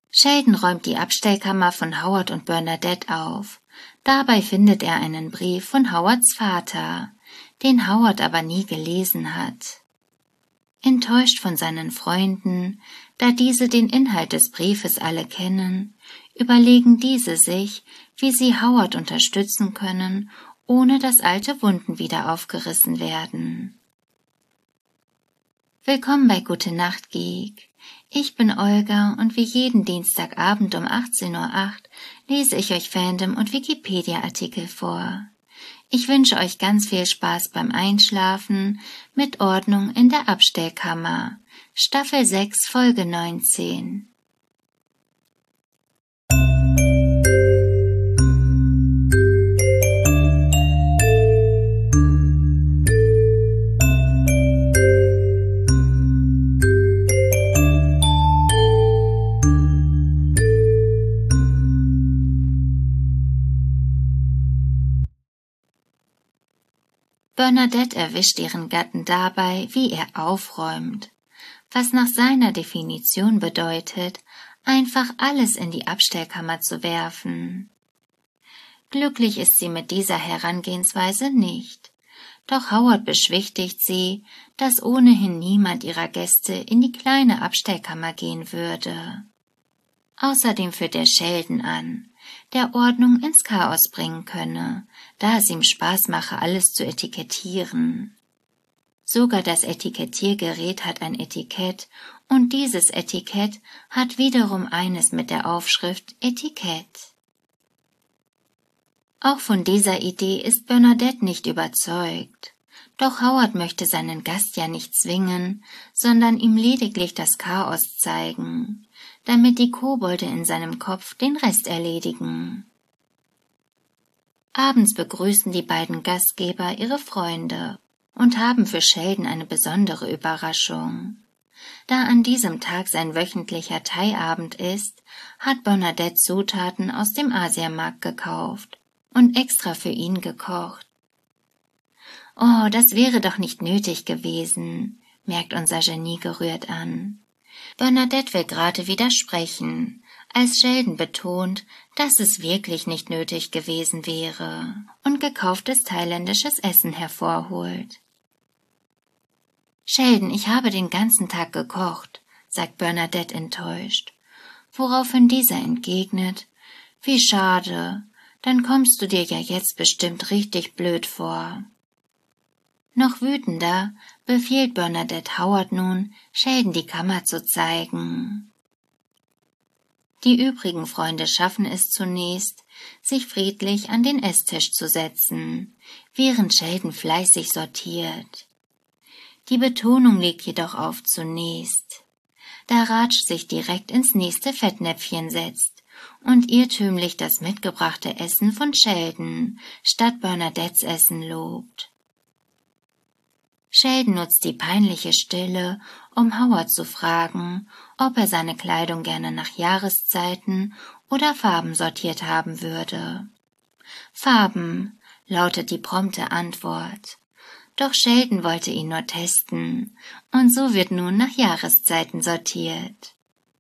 Sheldon räumt die Abstellkammer von Howard und Bernadette auf. Dabei findet er einen Brief von Howards Vater, den Howard aber nie gelesen hat. Enttäuscht von seinen Freunden, da diese den Inhalt des Briefes alle kennen, überlegen diese sich, wie sie Howard unterstützen können, ohne dass alte Wunden wieder aufgerissen werden. Willkommen bei Gute Nacht Geek. Ich bin Olga und wie jeden Dienstagabend um 18:08 Uhr lese ich euch Fandom- und Wikipedia-Artikel vor. Ich wünsche euch ganz viel Spaß beim Einschlafen mit Ordnung in der Abstellkammer. Staffel 6, Folge 19. Bernadette erwischt ihren Gatten dabei, wie er aufräumt, was nach seiner Definition bedeutet, einfach alles in die Abstellkammer zu werfen. Glücklich ist sie mit dieser Herangehensweise nicht, doch Howard beschwichtigt sie, dass ohnehin niemand ihrer Gäste in die kleine Abstellkammer gehen würde. Außerdem führt er Sheldon an, der Ordnung ins Chaos bringen könne, da es ihm Spaß mache, alles zu etikettieren. Sogar das Etikettiergerät hat ein Etikett und dieses Etikett hat wiederum eines mit der Aufschrift Etikett. Auch von dieser Idee ist Bernadette nicht überzeugt. Doch Howard möchte seinen Gast ja nicht zwingen, sondern ihm lediglich das Chaos zeigen, damit die Kobolde in seinem Kopf den Rest erledigen. Abends begrüßen die beiden Gastgeber ihre Freunde und haben für Sheldon eine besondere Überraschung. Da an diesem Tag sein wöchentlicher Thai-Abend ist, hat Bernadette Zutaten aus dem Asiamarkt gekauft und extra für ihn gekocht. »Oh, das wäre doch nicht nötig gewesen«, merkt unser Genie gerührt an. Bernadette will gerade widersprechen, als Sheldon betont, dass es wirklich nicht nötig gewesen wäre und gekauftes thailändisches Essen hervorholt. »Sheldon, ich habe den ganzen Tag gekocht«, sagt Bernadette enttäuscht, woraufhin dieser entgegnet, »Wie schade, dann kommst du dir ja jetzt bestimmt richtig blöd vor.« Noch wütender befiehlt Bernadette Howard nun, Sheldon die Kammer zu zeigen. Die übrigen Freunde schaffen es zunächst, sich friedlich an den Esstisch zu setzen, während Sheldon fleißig sortiert. Die Betonung liegt jedoch auf zunächst, da Raj sich direkt ins nächste Fettnäpfchen setzt und irrtümlich das mitgebrachte Essen von Sheldon statt Bernadettes Essen lobt. Sheldon nutzt die peinliche Stille, um Howard zu fragen, ob er seine Kleidung gerne nach Jahreszeiten oder Farben sortiert haben würde. »Farben«, lautet die prompte Antwort. Doch Sheldon wollte ihn nur testen, und so wird nun nach Jahreszeiten sortiert.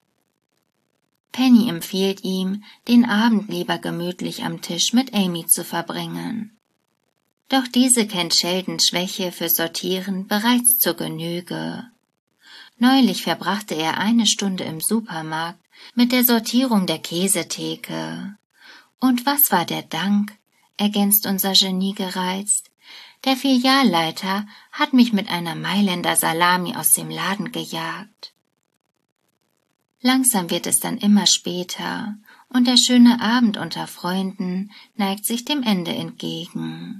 Penny empfiehlt ihm, den Abend lieber gemütlich am Tisch mit Amy zu verbringen. Doch diese kennt Sheldons Schwäche für Sortieren bereits zur Genüge. Neulich verbrachte er 1 Stunde im Supermarkt mit der Sortierung der Käsetheke. Und was war der Dank, ergänzt unser Genie gereizt. Der Filialleiter hat mich mit einer Mailänder Salami aus dem Laden gejagt. Langsam wird es dann immer später und der schöne Abend unter Freunden neigt sich dem Ende entgegen.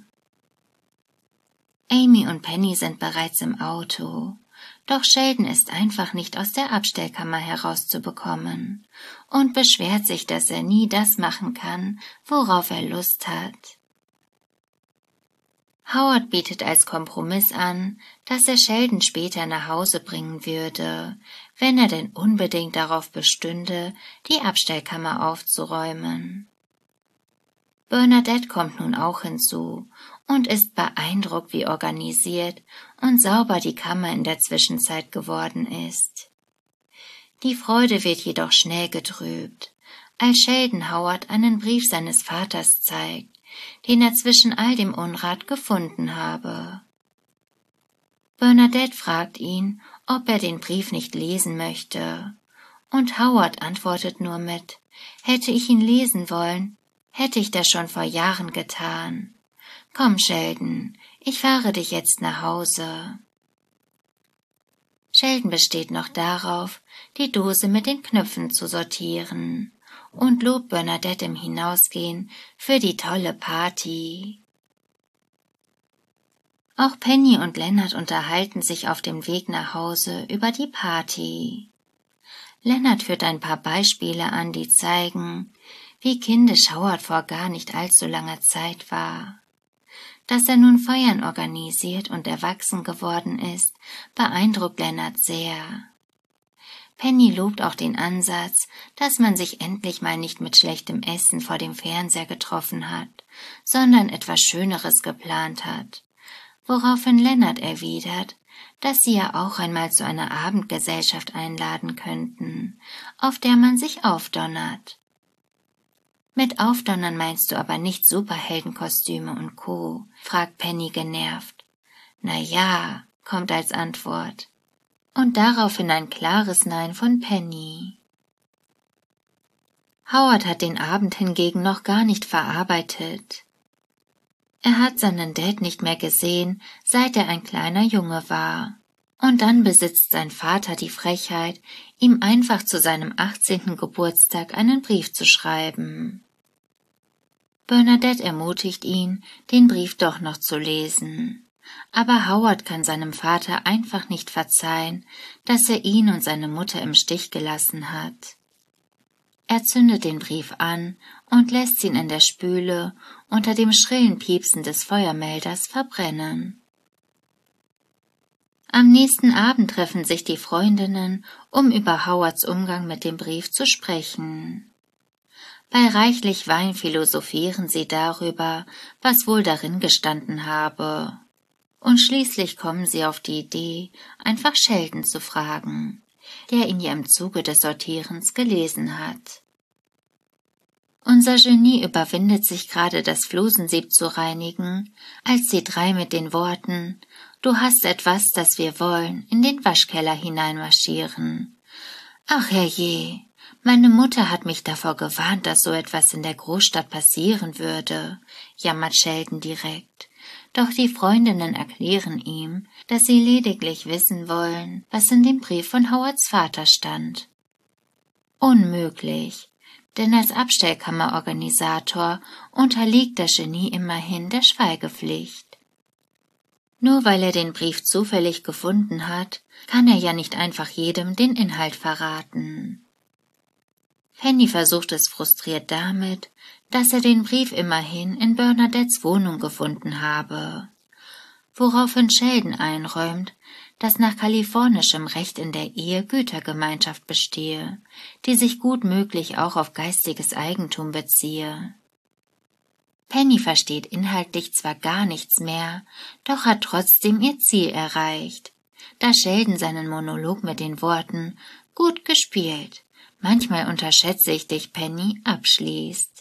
Amy und Penny sind bereits im Auto, doch Sheldon ist einfach nicht aus der Abstellkammer herauszubekommen und beschwert sich, dass er nie das machen kann, worauf er Lust hat. Howard bietet als Kompromiss an, dass er Sheldon später nach Hause bringen würde, wenn er denn unbedingt darauf bestünde, die Abstellkammer aufzuräumen. Bernadette kommt nun auch hinzu und ist beeindruckt, wie organisiert und sauber die Kammer in der Zwischenzeit geworden ist. Die Freude wird jedoch schnell getrübt, als Sheldon Howard einen Brief seines Vaters zeigt, den er zwischen all dem Unrat gefunden habe. Bernadette fragt ihn, ob er den Brief nicht lesen möchte, und Howard antwortet nur mit: »Hätte ich ihn lesen wollen, hätte ich das schon vor Jahren getan. Komm, Sheldon, ich fahre dich jetzt nach Hause.« Sheldon besteht noch darauf, die Dose mit den Knöpfen zu sortieren und lobt Bernadette im Hinausgehen für die tolle Party. Auch Penny und Leonard unterhalten sich auf dem Weg nach Hause über die Party. Leonard führt ein paar Beispiele an, die zeigen, wie kindisch Howard vor gar nicht allzu langer Zeit war. Dass er nun Feiern organisiert und erwachsen geworden ist, beeindruckt Leonard sehr. Penny lobt auch den Ansatz, dass man sich endlich mal nicht mit schlechtem Essen vor dem Fernseher getroffen hat, sondern etwas Schöneres geplant hat, woraufhin Leonard erwidert, dass sie ja auch einmal zu einer Abendgesellschaft einladen könnten, auf der man sich aufdonnert. »Mit Aufdonnern meinst du aber nicht Superheldenkostüme und Co?« fragt Penny genervt. »Na ja«, kommt als Antwort. Und daraufhin ein klares Nein von Penny. Howard hat den Abend hingegen noch gar nicht verarbeitet. Er hat seinen Dad nicht mehr gesehen, seit er ein kleiner Junge war. Und dann besitzt sein Vater die Frechheit, ihm einfach zu seinem 18. Geburtstag einen Brief zu schreiben. Bernadette ermutigt ihn, den Brief doch noch zu lesen. Aber Howard kann seinem Vater einfach nicht verzeihen, dass er ihn und seine Mutter im Stich gelassen hat. Er zündet den Brief an und lässt ihn in der Spüle unter dem schrillen Piepsen des Feuermelders verbrennen. Am nächsten Abend treffen sich die Freundinnen, um über Howards Umgang mit dem Brief zu sprechen. Bei reichlich Wein philosophieren sie darüber, was wohl darin gestanden habe. Und schließlich kommen sie auf die Idee, einfach Sheldon zu fragen, der ihn ja im Zuge des Sortierens gelesen hat. Unser Genie überwindet sich gerade, das Flusensieb zu reinigen, als die drei mit den Worten »Du hast etwas, das wir wollen« in den Waschkeller hineinmarschieren. »Ach herrje, meine Mutter hat mich davor gewarnt, dass so etwas in der Großstadt passieren würde«, jammert Sheldon direkt. Doch die Freundinnen erklären ihm, dass sie lediglich wissen wollen, was in dem Brief von Howards Vater stand. Unmöglich, denn als Abstellkammerorganisator unterliegt das Genie immerhin der Schweigepflicht. Nur weil er den Brief zufällig gefunden hat, kann er ja nicht einfach jedem den Inhalt verraten. Penny versucht es frustriert damit, dass er den Brief immerhin in Bernadettes Wohnung gefunden habe, woraufhin Sheldon einräumt, dass nach kalifornischem Recht in der Ehe Gütergemeinschaft bestehe, die sich gut möglich auch auf geistiges Eigentum beziehe. Penny versteht inhaltlich zwar gar nichts mehr, doch hat trotzdem ihr Ziel erreicht, da Sheldon seinen Monolog mit den Worten »Gut gespielt, manchmal unterschätze ich dich, Penny« abschließt.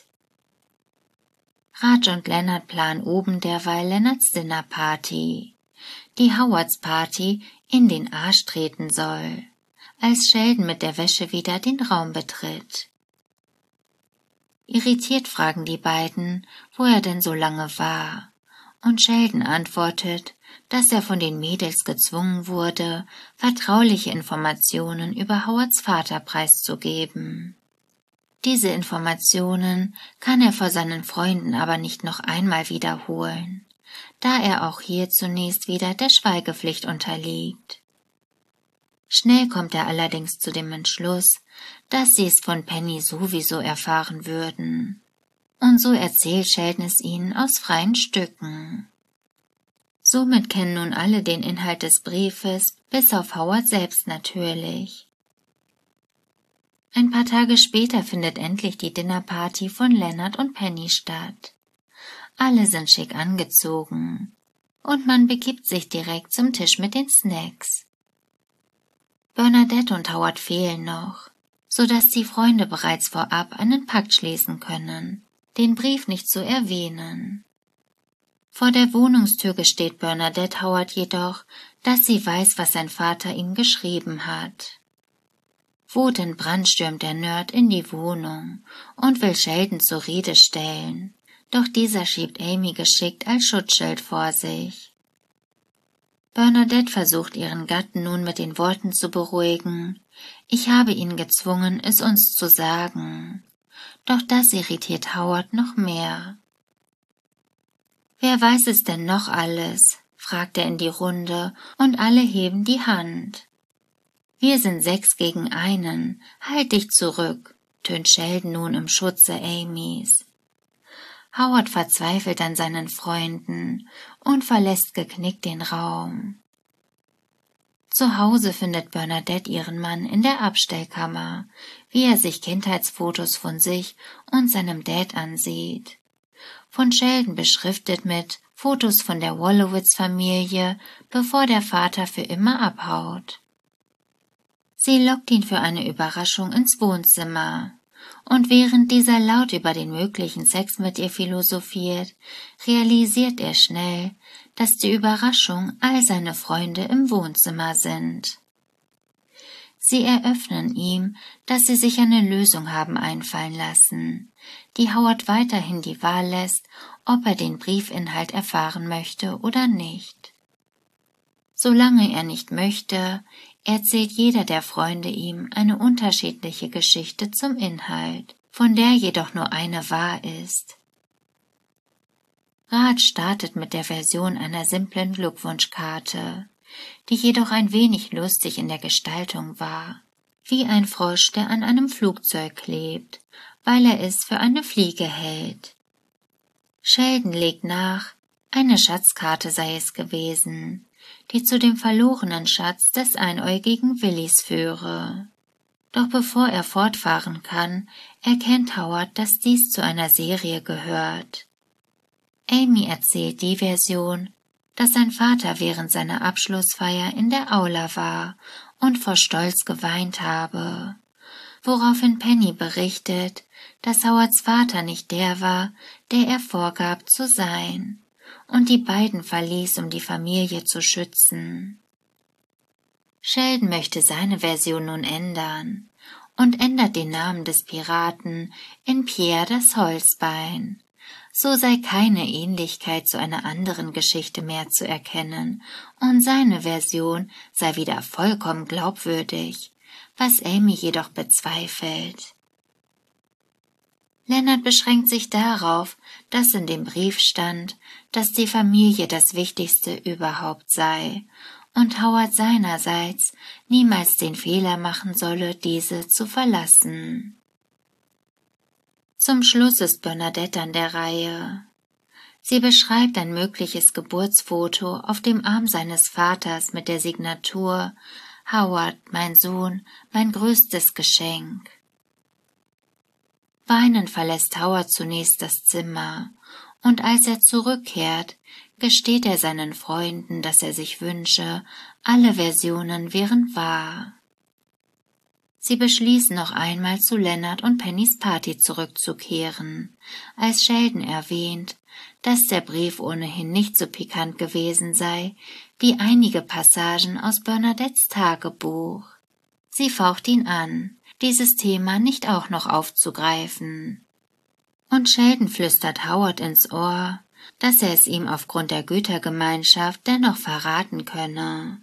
Raj und Leonard planen oben derweil Leonards Dinnerparty, die Howards Party in den Arsch treten soll, als Sheldon mit der Wäsche wieder den Raum betritt. Irritiert fragen die beiden, wo er denn so lange war, und Sheldon antwortet, dass er von den Mädels gezwungen wurde, vertrauliche Informationen über Howards Vater preiszugeben. Diese Informationen kann er vor seinen Freunden aber nicht noch einmal wiederholen, da er auch hier zunächst wieder der Schweigepflicht unterliegt. Schnell kommt er allerdings zu dem Entschluss, dass sie es von Penny sowieso erfahren würden, und so erzählt Sheldon es ihnen aus freien Stücken. Somit kennen nun alle den Inhalt des Briefes, bis auf Howard selbst natürlich. Ein paar Tage später findet endlich die Dinnerparty von Leonard und Penny statt. Alle sind schick angezogen, und man begibt sich direkt zum Tisch mit den Snacks. Bernadette und Howard fehlen noch, so dass die Freunde bereits vorab einen Pakt schließen können, den Brief nicht zu erwähnen. Vor der Wohnungstür gesteht Bernadette Howard jedoch, dass sie weiß, was sein Vater ihm geschrieben hat. Wutentbrannt stürmt der Nerd in die Wohnung und will Sheldon zur Rede stellen, doch dieser schiebt Amy geschickt als Schutzschild vor sich. Bernadette versucht ihren Gatten nun mit den Worten zu beruhigen: Ich habe ihn gezwungen, es uns zu sagen. Doch das irritiert Howard noch mehr. »Wer weiß es denn noch alles?« fragt er in die Runde, und alle heben die Hand. »Wir sind 6 gegen einen, halt dich zurück«, tönt Sheldon nun im Schutze Amys. Howard verzweifelt an seinen Freunden und verlässt geknickt den Raum. Zu Hause findet Bernadette ihren Mann in der Abstellkammer, wie er sich Kindheitsfotos von sich und seinem Dad ansieht. Von Sheldon beschriftet mit Fotos von der Wolowitz-Familie, bevor der Vater für immer abhaut. Sie lockt ihn für eine Überraschung ins Wohnzimmer, und während dieser laut über den möglichen Sex mit ihr philosophiert, realisiert er schnell, dass die Überraschung all seine Freunde im Wohnzimmer sind. Sie eröffnen ihm, dass sie sich eine Lösung haben einfallen lassen, die Howard weiterhin die Wahl lässt, ob er den Briefinhalt erfahren möchte oder nicht. Solange er nicht möchte, erzählt jeder der Freunde ihm eine unterschiedliche Geschichte zum Inhalt, von der jedoch nur eine wahr ist. Raj startet mit der Version einer simplen Glückwunschkarte, die jedoch ein wenig lustig in der Gestaltung war, wie ein Frosch, der an einem Flugzeug klebt, weil er es für eine Fliege hält. Sheldon legt nach, eine Schatzkarte sei es gewesen, die zu dem verlorenen Schatz des einäugigen Willis führe. Doch bevor er fortfahren kann, erkennt Howard, dass dies zu einer Serie gehört. Amy erzählt die Version, dass sein Vater während seiner Abschlussfeier in der Aula war und vor Stolz geweint habe, woraufhin Penny berichtet, dass Howards Vater nicht der war, der er vorgab zu sein, und die beiden verließ, um die Familie zu schützen. Sheldon möchte seine Version nun ändern und ändert den Namen des Piraten in Pierre das Holzbein. So sei keine Ähnlichkeit zu einer anderen Geschichte mehr zu erkennen, und seine Version sei wieder vollkommen glaubwürdig, was Amy jedoch bezweifelt. Leonard beschränkt sich darauf, dass in dem Brief stand, dass die Familie das Wichtigste überhaupt sei und Howard seinerseits niemals den Fehler machen solle, diese zu verlassen. Zum Schluss ist Bernadette an der Reihe. Sie beschreibt ein mögliches Geburtsfoto auf dem Arm seines Vaters mit der Signatur »Howard, mein Sohn, mein größtes Geschenk«. Weinend verlässt Howard zunächst das Zimmer, und als er zurückkehrt, gesteht er seinen Freunden, dass er sich wünsche, alle Versionen wären wahr. Sie beschließen noch einmal zu Leonard und Pennys Party zurückzukehren, als Sheldon erwähnt, dass der Brief ohnehin nicht so pikant gewesen sei wie einige Passagen aus Bernadettes Tagebuch. Sie faucht ihn an, dieses Thema nicht auch noch aufzugreifen. Und Sheldon flüstert Howard ins Ohr, dass er es ihm aufgrund der Gütergemeinschaft dennoch verraten könne.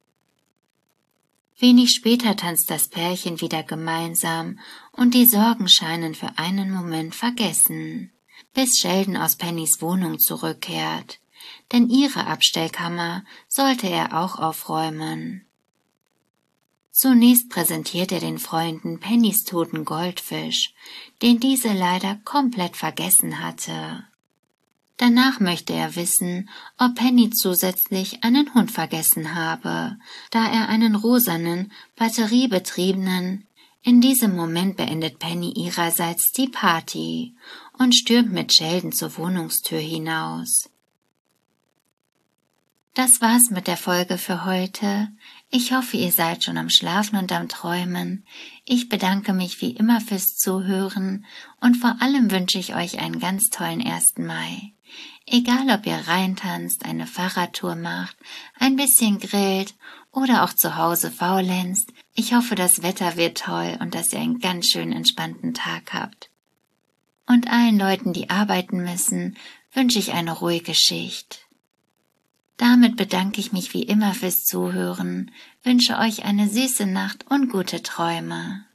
Wenig später tanzt das Pärchen wieder gemeinsam und die Sorgen scheinen für einen Moment vergessen, bis Sheldon aus Pennys Wohnung zurückkehrt, denn ihre Abstellkammer sollte er auch aufräumen. Zunächst präsentiert er den Freunden Pennys toten Goldfisch, den diese leider komplett vergessen hatte. Danach möchte er wissen, ob Penny zusätzlich einen Hund vergessen habe, da er einen rosanen, batteriebetriebenen. In diesem Moment beendet Penny ihrerseits die Party und stürmt mit Sheldon zur Wohnungstür hinaus. Das war's mit der Folge für heute. Ich hoffe, ihr seid schon am Schlafen und am Träumen. Ich bedanke mich wie immer fürs Zuhören und vor allem wünsche ich euch einen ganz tollen 1. Mai. Egal, ob ihr reintanzt, eine Fahrradtour macht, ein bisschen grillt oder auch zu Hause faulenzt, ich hoffe, das Wetter wird toll und dass ihr einen ganz schön entspannten Tag habt. Und allen Leuten, die arbeiten müssen, wünsche ich eine ruhige Schicht. Damit bedanke ich mich wie immer fürs Zuhören, wünsche euch eine süße Nacht und gute Träume.